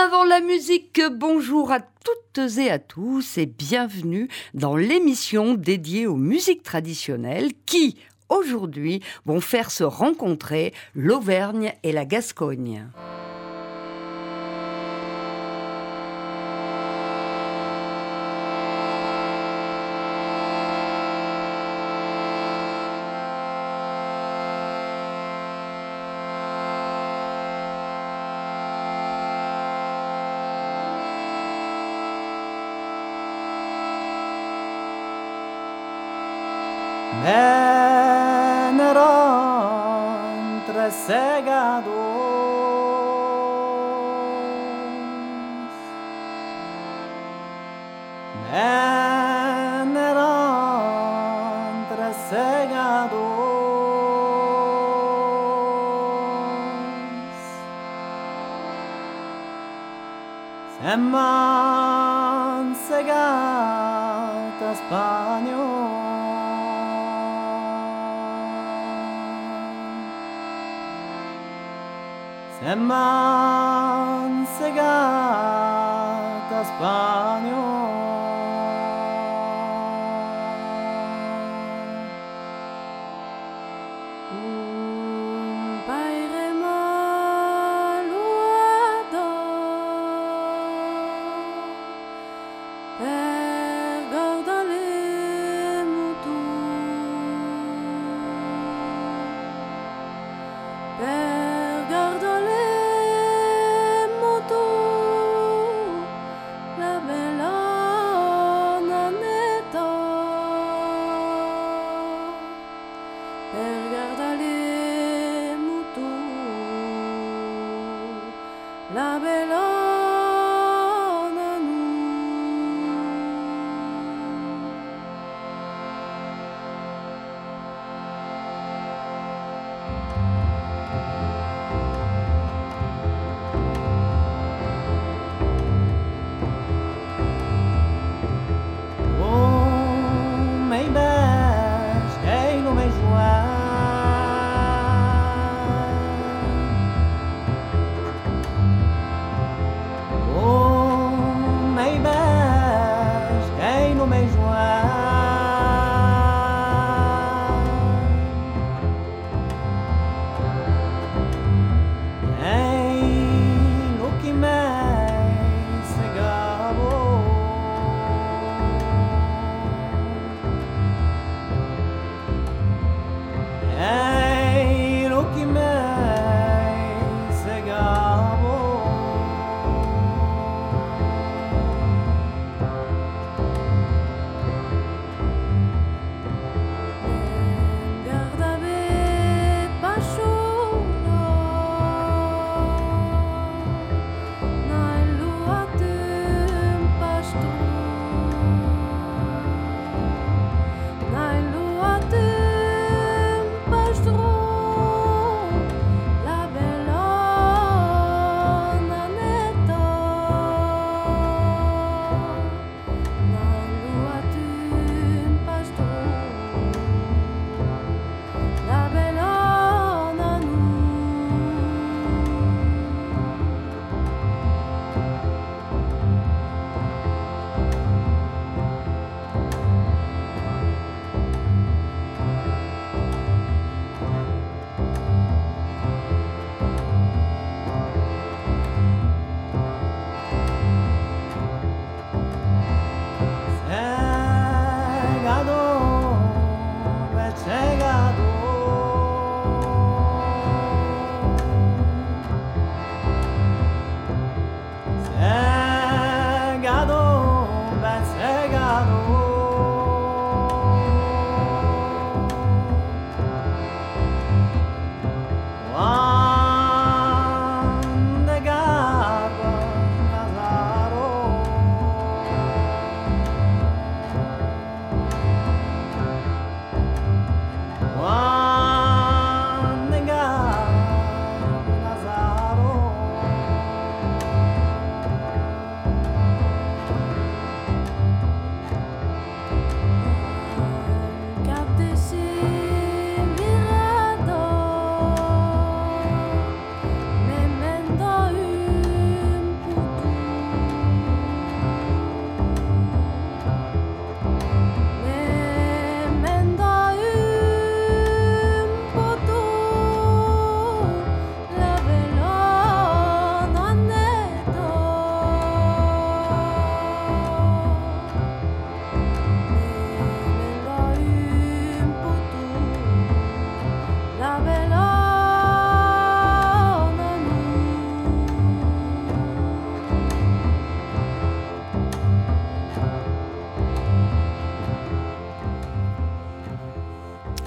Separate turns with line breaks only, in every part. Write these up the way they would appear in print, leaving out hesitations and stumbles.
Avant la musique, bonjour à toutes et à tous et bienvenue dans l'émission dédiée aux musiques traditionnelles qui, aujourd'hui, vont faire se rencontrer l'Auvergne et la Gascogne.
Veneron tres segados, veneron tres segados, seman segata español. Seman segata español.
Un baile maluado per guardare mutu per guardare mutu la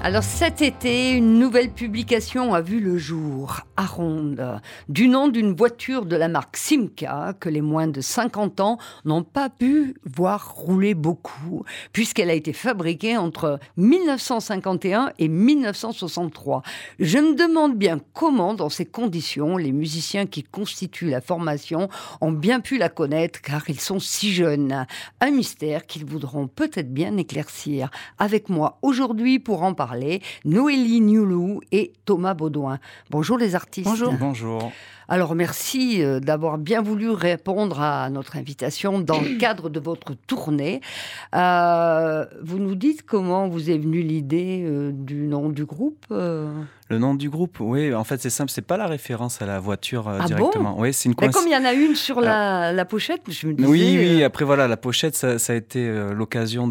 Alors cet été, une nouvelle publication a vu le jour, Aronde, du nom d'une voiture de la marque Simca que les moins de 50 ans n'ont pas pu voir rouler beaucoup, puisqu'elle a été fabriquée entre 1951 et 1963. Je me demande bien comment, dans ces conditions, les musiciens qui constituent la formation ont bien pu la connaître, car ils sont si jeunes. Un mystère qu'ils voudront peut-être bien éclaircir. Avec moi aujourd'hui pour en parler, Noélie Nioulou et Thomas Baudouin. Bonjour les artistes.
Bonjour.
Bonjour.
Alors merci d'avoir bien voulu répondre à notre invitation dans le cadre de votre tournée. Vous nous dites comment vous est venue l'idée du nom du groupe
Le nom du groupe, oui, en fait c'est simple, c'est pas la référence à la voiture
Ah
directement.
bon
Oui, c'est une
Mais
coïncidence.
comme il y en a une sur la pochette, je me disais...
Oui, après voilà, la pochette, ça a été l'occasion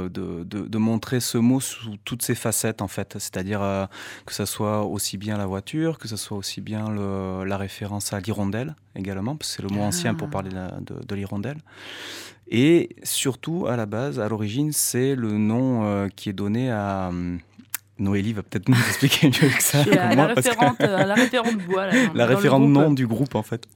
de montrer ce mot sous toutes ses facettes en fait. C'est-à-dire que ça soit aussi bien la voiture, que ça soit aussi bien la référence à l'hirondelle également, parce que c'est le mot ancien pour parler de l'hirondelle. Et surtout, à la base, à l'origine, c'est le nom qui est donné à... Noélie va peut-être nous expliquer mieux que ça.
Je suis
que moi, parce que-
la référente voix. Là,
la
dans le
référente
groupe.
nom du groupe en fait.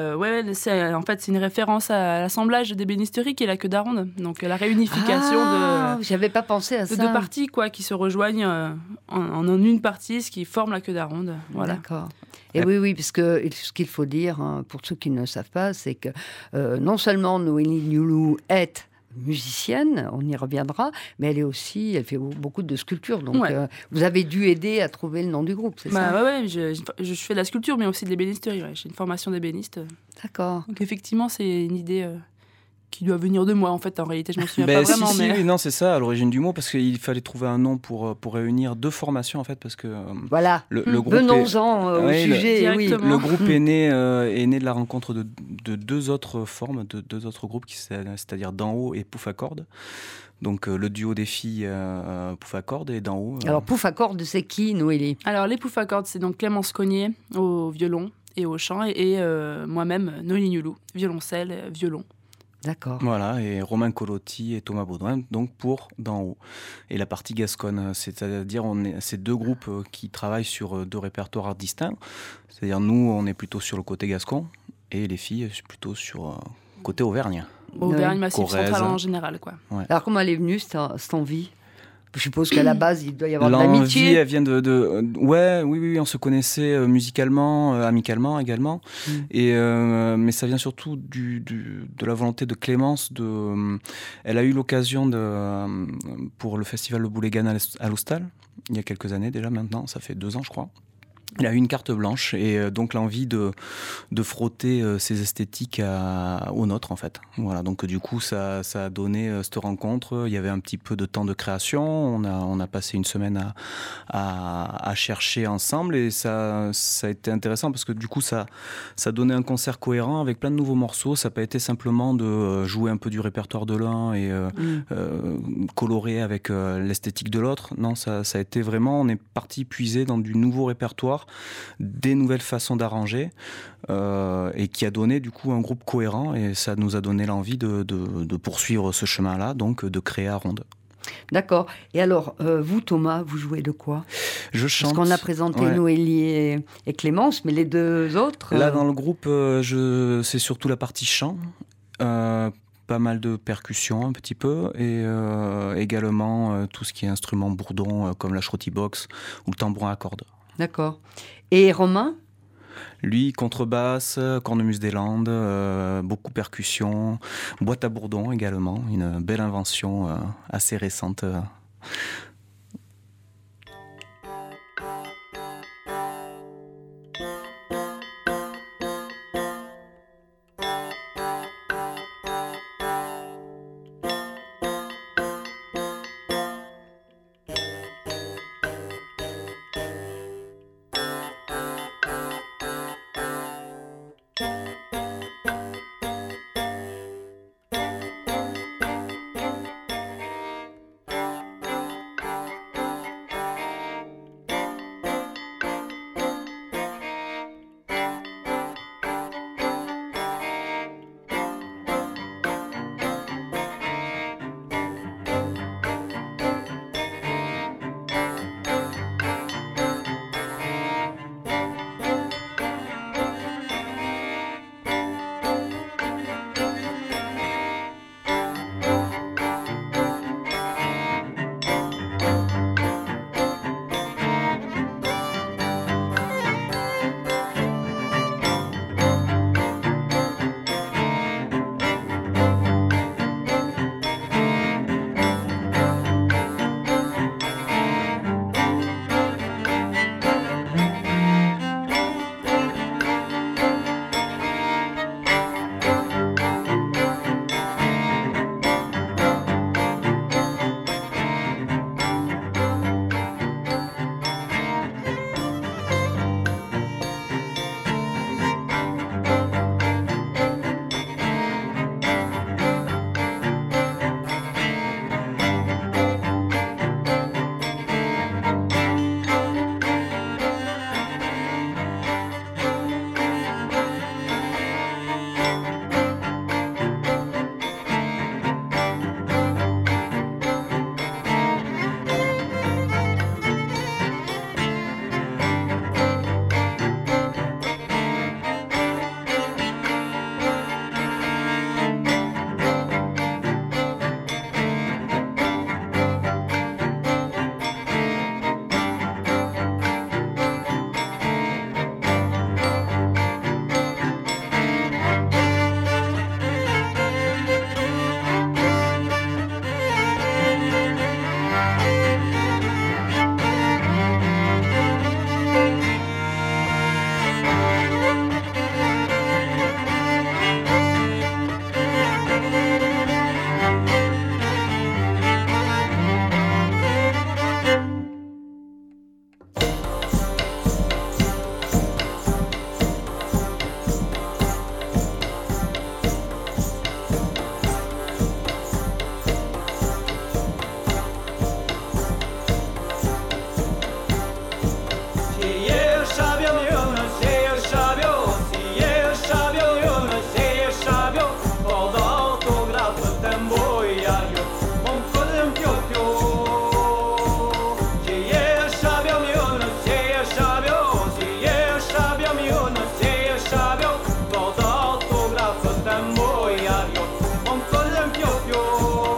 C'est une référence à l'assemblage d'ébénisterie qui est la queue d'aronde. Donc la réunification
J'avais pas pensé à
de
ça.
deux parties quoi, qui se rejoignent en une partie, ce qui forme la queue d'aronde. Voilà.
D'accord. Et oui, parce que ce qu'il faut dire, pour ceux qui ne le savent pas, c'est que non seulement Noélie Nioulou est musicienne, on y reviendra, mais elle fait beaucoup de sculptures. Donc,
Ouais.
vous avez dû aider à trouver le nom du groupe, c'est ça?
Je fais de la sculpture, mais aussi de l'ébénisterie. Ouais. J'ai une formation d'ébéniste.
D'accord.
Donc effectivement, c'est une idée qui doit venir de moi. En fait, en réalité, je m'en souviens
Ben,
pas vraiment.
si,
mais...
oui, non, c'est ça, à l'origine du mot, parce qu'il fallait trouver un nom pour réunir deux formations, en fait, parce que
Voilà.
le groupe
Venons-en au
Oui,
sujet. Oui.
directement.
le groupe est né de la rencontre de deux autres formes, de deux autres groupes, c'est-à-dire d'en haut et Pouf à cordes. Donc le duo des filles Pouf à cordes et d'en haut.
Alors, Pouf à cordes, c'est qui, Noélie?
Alors, les Pouf à cordes, c'est donc Clémence Cognier au violon et au chant, et moi-même, Noélie Nioulou, violoncelle, violon.
D'accord.
Voilà, et Romain Colotti et Thomas Baudouin, donc pour d'en haut. Et la partie gasconne, c'est-à-dire c'est deux groupes qui travaillent sur deux répertoires distincts. C'est-à-dire nous, on est plutôt sur le côté gascon, et les filles plutôt sur côté auvergne.
Auvergne, Massif
Corrèze.
central en général, quoi.
Alors, comment elle est venue, cette envie? Je suppose qu'à la base, il doit y avoir de
L'envie,
l'amitié.
elle vient ouais, oui, on se connaissait musicalement, amicalement également. Et mais ça vient surtout de la volonté de Clémence. Elle a eu l'occasion pour le festival Le Boulégan à l'Hostal, il y a quelques années déjà maintenant, ça fait 2 ans je crois. Elle a eu une carte blanche et donc l'envie de frotter ses esthétiques aux nôtres en fait. Voilà, donc du coup ça a donné cette rencontre. Il y avait un petit peu de temps de création. On a passé une semaine à chercher ensemble et ça a été intéressant parce que du coup ça donnait un concert cohérent avec plein de nouveaux morceaux. Ça n'a pas été simplement de jouer un peu du répertoire de l'un et colorer avec l'esthétique de l'autre. Non, ça a été vraiment, on est parti puiser dans du nouveau répertoire, des nouvelles façons d'arranger et qui a donné du coup un groupe cohérent et ça nous a donné l'envie de poursuivre ce chemin-là, donc de créer Aronde.
D'accord. Et alors, vous, Thomas, vous jouez de quoi?
Je chante.
Parce qu'on a présenté
ouais.
Noélie et Clémence, mais les deux autres...
Là, dans le groupe, c'est surtout la partie chant. Pas mal de percussions un petit peu et également tout ce qui est instrument bourdon comme la shruti box ou le tambourin à cordes.
D'accord. Et Romain?
Lui, contrebasse, cornemuse des Landes, beaucoup percussions, boîte à bourdon également, une belle invention assez récente.
tempo y adiós, con todo en pio pio.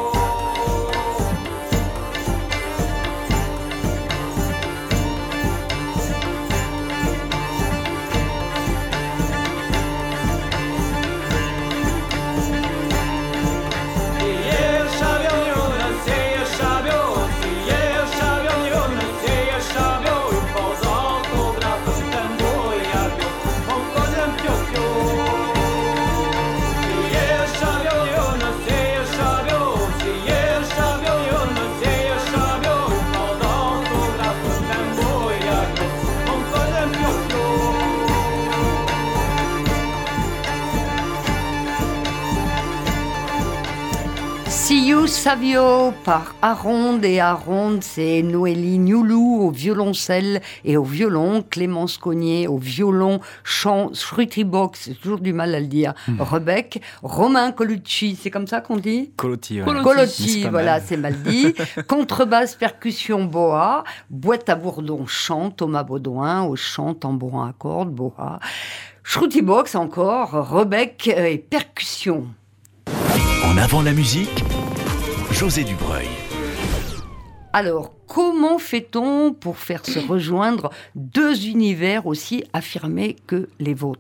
Si You Savio par Aronde et Aronde, c'est Noélie Nioulou au violoncelle et au violon, Clémence Cognier au violon, chant, Schrutibox, c'est toujours du mal à le dire, Rebec, Romain Colucci, c'est comme ça qu'on dit
Colotti, ouais.
Colotti,
C'est
voilà,
mal.
c'est mal dit. Contrebasse, percussion, boa, boîte à bourdon, chant, Thomas Baudouin au chant, tambourin à cordes, boa, Schrutibox encore, Rebec et percussion.
En avant la musique, José Dubreuil.
Alors, comment fait-on pour faire se rejoindre deux univers aussi affirmés que les vôtres ?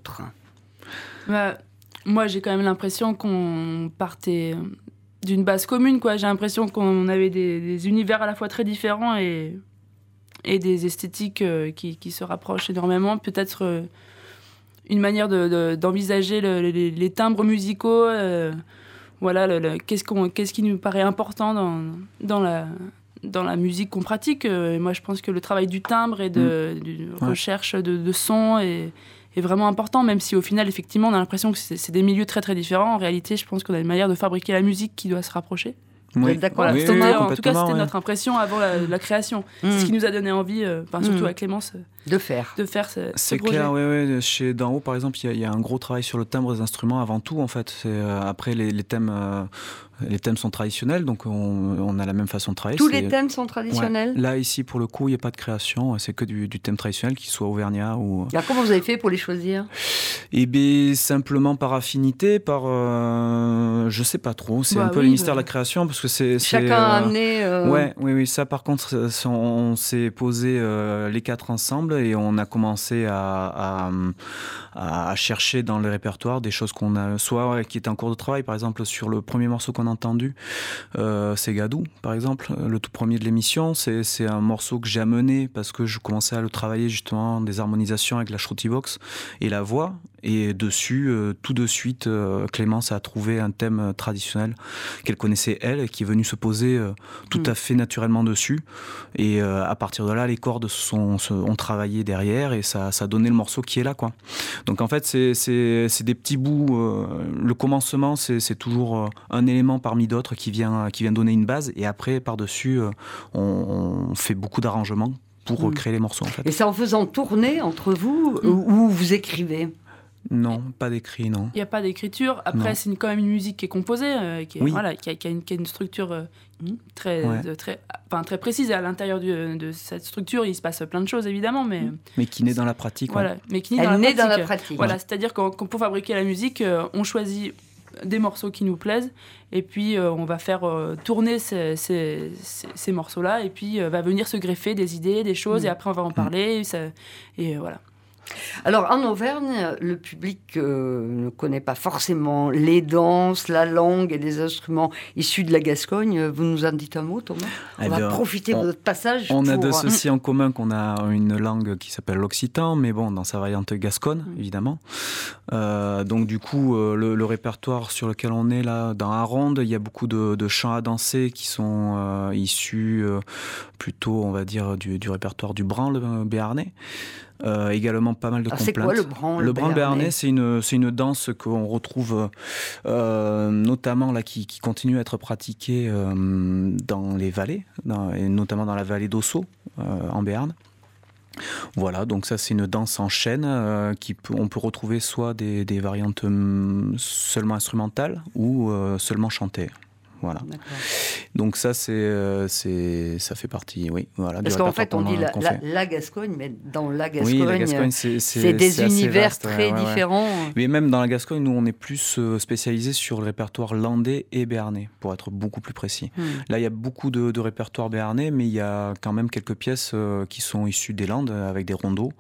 Moi, j'ai quand même l'impression qu'on partait d'une base commune, quoi. J'ai l'impression qu'on avait des univers à la fois très différents et des esthétiques qui se rapprochent énormément. Peut-être une manière d'envisager les timbres musicaux. Voilà, qu'est-ce qui nous paraît important dans la musique qu'on pratique. Moi, je pense que le travail du timbre et de recherche de son est vraiment important, même si au final, effectivement, on a l'impression que c'est des milieux très très différents. En réalité, je pense qu'on a une manière de fabriquer la musique qui doit se rapprocher.
Vous êtes d'accord avec
Voilà,
Thomas ?
en tout cas, c'était notre impression avant la création. C'est ce qui nous a donné envie, surtout à Clémence,
de faire
ce
C'est
projet.
clair, oui. Chez D'en haut, par exemple, il y a un gros travail sur le timbre des instruments avant tout, en fait. Après, les thèmes sont traditionnels, donc on a la même façon de travailler.
Tous les thèmes sont traditionnels ?
Ouais. Là, ici, pour le coup, il n'y a pas de création. C'est que du thème traditionnel, qu'il soit auvergnat ou...
Alors, comment vous avez fait pour les choisir ?
Eh bien, simplement par affinité, je sais pas trop. C'est un peu le mystère de la création, parce que c'est
chacun a amené...
Oui. Ça, par contre, on s'est posé les quatre ensemble et on a commencé à chercher dans le répertoire des choses qu'on a, soit qui étaient en cours de travail. Par exemple, sur le premier morceau qu'on a entendu, c'est Gadou, par exemple, le tout premier de l'émission. C'est un morceau que j'ai amené parce que je commençais à le travailler justement, des harmonisations avec la Schrutibox et la voix. Et dessus, tout de suite, Clémence a trouvé un thème traditionnel qu'elle connaissait elle et qui est venu se poser tout à fait naturellement dessus. Et à partir de là, les cordes ont travaillé derrière et ça a donné le morceau qui est là, quoi. Donc en fait, c'est des petits bouts. Le commencement, c'est toujours un élément parmi d'autres qui vient donner une base. Et après, par-dessus, on fait beaucoup d'arrangements pour recréer les morceaux, en fait.
Et c'est en faisant tourner entre vous ou vous écrivez ?
Non, pas d'écrit, non.
Il n'y a pas d'écriture. Après, c'est quand même une musique qui est composée, qui a une structure très précise. Et à l'intérieur de cette structure, il se passe plein de choses, évidemment.
Mais qui naît dans la pratique.
Voilà, mais qui
naît dans la pratique.
Voilà, c'est-à-dire que pour fabriquer la musique, on choisit des morceaux qui nous plaisent, et puis on va faire tourner ces morceaux-là, et puis va venir se greffer des idées, des choses, et après on va en parler, et voilà.
Alors, en Auvergne, le public ne connaît pas forcément les danses, la langue et les instruments issus de la Gascogne. Vous nous en dites un mot, Thomas ? On va profiter de votre passage.
On a de ceci en commun qu'on a une langue qui s'appelle l'occitan, mais bon, dans sa variante gasconne, évidemment. Donc, du coup, le répertoire sur lequel on est là, dans Aronde, il y a beaucoup de chants à danser qui sont issus plutôt, on va dire, du répertoire du branle béarnais. Également pas mal de complaintes.
C'est quoi le branle
Le branle béarnais, c'est une danse qu'on retrouve notamment là, qui continue à être pratiquée dans les vallées, et notamment dans la vallée d'Ossau, en Béarn. Voilà, donc ça c'est une danse en chaîne on peut retrouver soit des variantes seulement instrumentales ou seulement chantées. Voilà. Donc ça, ça fait partie, oui. Voilà,
parce
du
qu'en fait, on dit
qu'on fait.
la Gascogne, mais dans la Gascogne,
Oui, la Gascogne, c'est
des univers
vaste,
très différents.
Mais même dans la Gascogne, nous, on est plus spécialisé sur le répertoire landais et béarnais, pour être beaucoup plus précis. Là, il y a beaucoup de répertoires béarnais, mais il y a quand même quelques pièces qui sont issues des Landes, avec des rondeaux.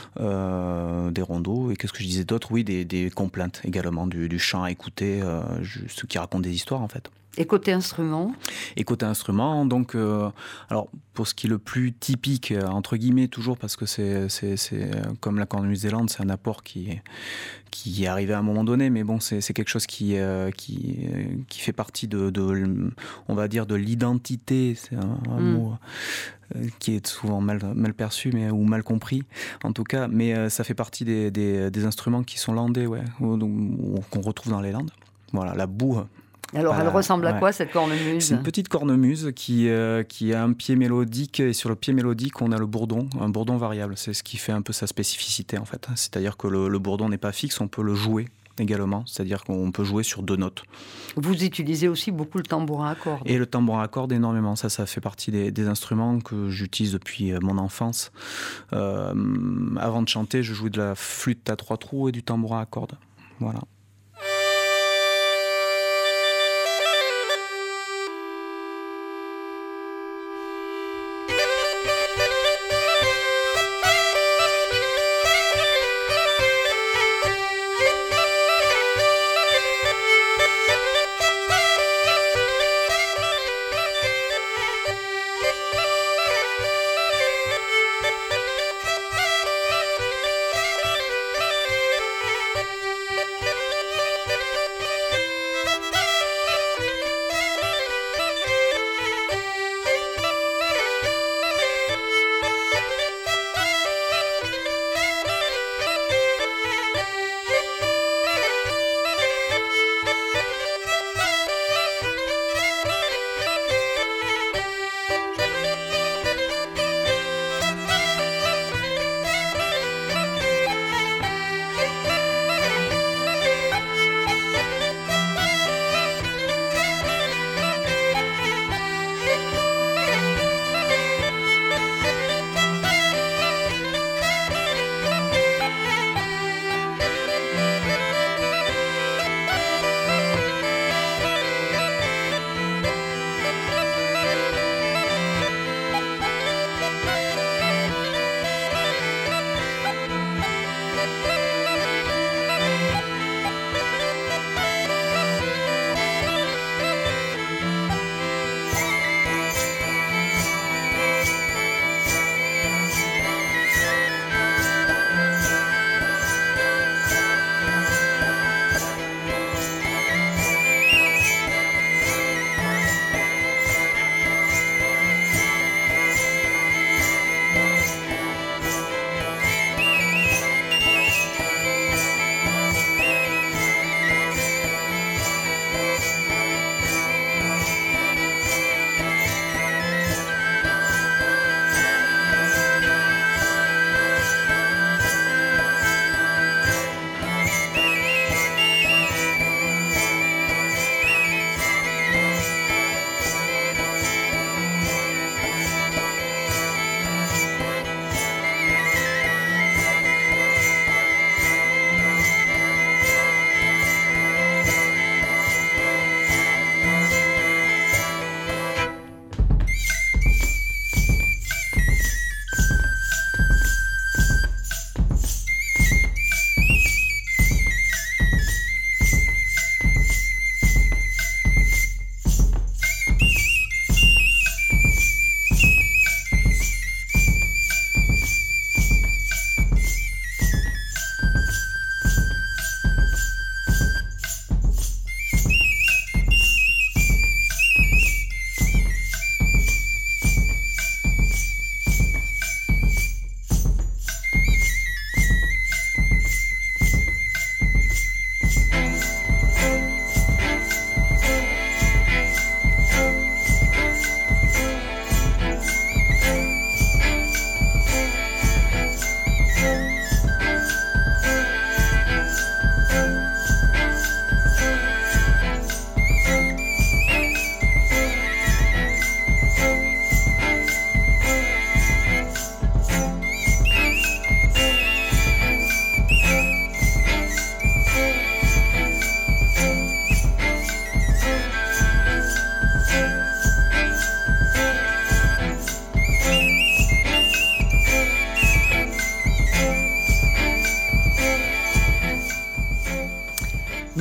Et qu'est-ce que je disais d'autre? Oui, des complaintes également, du chant à écouter, ceux qui racontent des histoires, en fait.
Et côté instrument?
Et côté instrument, donc, alors pour ce qui est le plus typique, entre guillemets, toujours parce que c'est comme la cornemuse des Landes, c'est un apport qui est arrivé à un moment donné, mais bon, c'est quelque chose qui fait partie on va dire, de l'identité, c'est un mot qui est souvent mal perçu ou mal compris, en tout cas, mais ça fait partie des instruments qui sont landais, ouais, qu'on retrouve dans les Landes. Voilà, la boue.
Alors, elle ressemble à quoi, cette cornemuse?
C'est une petite cornemuse qui a un pied mélodique, et sur le pied mélodique, on a le bourdon, un bourdon variable. C'est ce qui fait un peu sa spécificité, en fait. C'est-à-dire que le bourdon n'est pas fixe, on peut le jouer également, c'est-à-dire qu'on peut jouer sur 2 notes.
Vous utilisez aussi beaucoup le tambourin à cordes.
Et le tambourin à cordes, énormément. Ça fait partie des instruments que j'utilise depuis mon enfance. Avant de chanter, je jouais de la flûte à 3 trous et du tambourin à cordes. Voilà.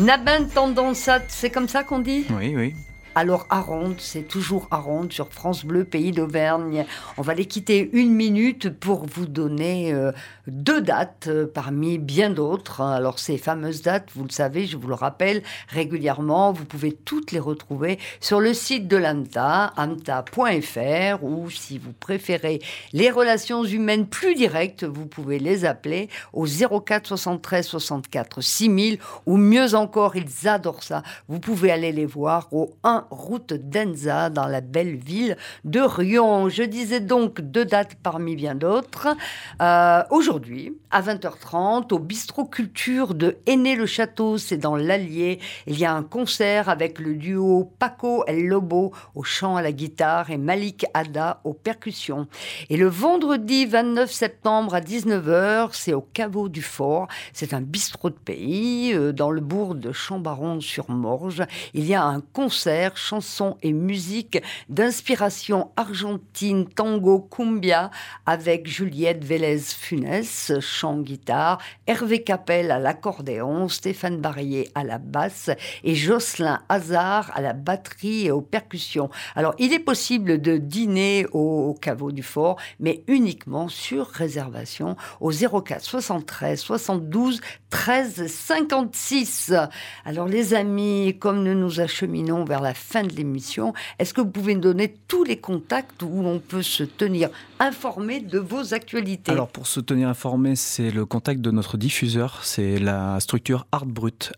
Nabin Tendensat, c'est comme ça qu'on dit ?
Oui, oui.
Alors Aronde, c'est toujours Aronde sur France Bleu, Pays d'Auvergne. On va les quitter 1 minute pour vous donner 2 dates parmi bien d'autres. Alors ces fameuses dates, vous le savez, je vous le rappelle régulièrement, vous pouvez toutes les retrouver sur le site de l'AMTA, amta.fr, ou si vous préférez les relations humaines plus directes, vous pouvez les appeler au 04 73 64 6000, ou mieux encore, ils adorent ça, vous pouvez aller les voir au 1 route d'Enza, dans la belle ville de Rion. Je disais donc 2 dates parmi bien d'autres. Aujourd'hui, à 20h30, au Bistrot Culture de Aîné-le-Château, c'est dans l'Allier, il y a un concert avec le duo Paco El Lobo au chant, à la guitare, et Malik Ada aux percussions. Et le vendredi 29 septembre à 19h, c'est au Caveau du Fort. C'est un bistrot de pays dans le bourg de Chambaron-sur-Morge. Il y a un concert chansons et musique d'inspiration argentine, tango, cumbia, avec Juliette Vélez-Funès, chant-guitare, Hervé Capel à l'accordéon, Stéphane Barrier à la basse et Jocelyn Hazard à la batterie et aux percussions. Alors, il est possible de dîner au Caveau du Fort, mais uniquement sur réservation au 04 73 72 13 56. Alors, les amis, comme nous nous acheminons vers la fin de l'émission, est-ce que vous pouvez nous donner tous les contacts où on peut se tenir informé de vos actualités ?
Alors pour se tenir informé, c'est le contact de notre diffuseur, c'est la structure Artbrut,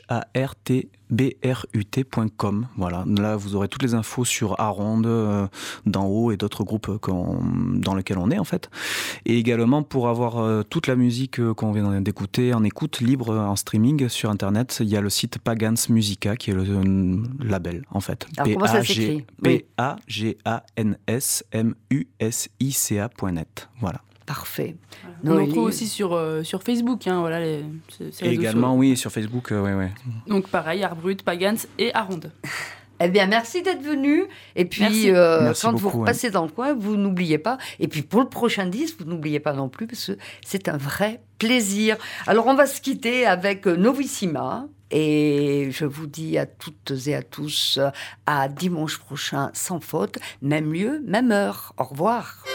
HARTBRUT.com. Voilà, là vous aurez toutes les infos sur Aronde, d'en haut et d'autres groupes dans lesquels on est en fait. Et également pour avoir toute la musique qu'on vient d'écouter en écoute libre en streaming sur internet, il y a le site Pagans Musica qui est le label en fait.
Alors comment ça s'écrit ?
PAGANSMUSICA.net. Voilà.
Parfait.
On en trouve aussi sur Facebook. Hein, voilà, ces
également, oui, sur Facebook. Ouais.
Donc pareil, Artbrut, Pagans et Aronde.
Eh bien, merci d'être venu. Et puis,
Merci
quand
beaucoup,
vous repassez dans le coin, vous n'oubliez pas. Et puis, pour le prochain disque, vous n'oubliez pas non plus, parce que c'est un vrai plaisir. Alors, on va se quitter avec Novissima. Et je vous dis à toutes et à tous, à dimanche prochain, sans faute, même lieu, même heure. Au revoir.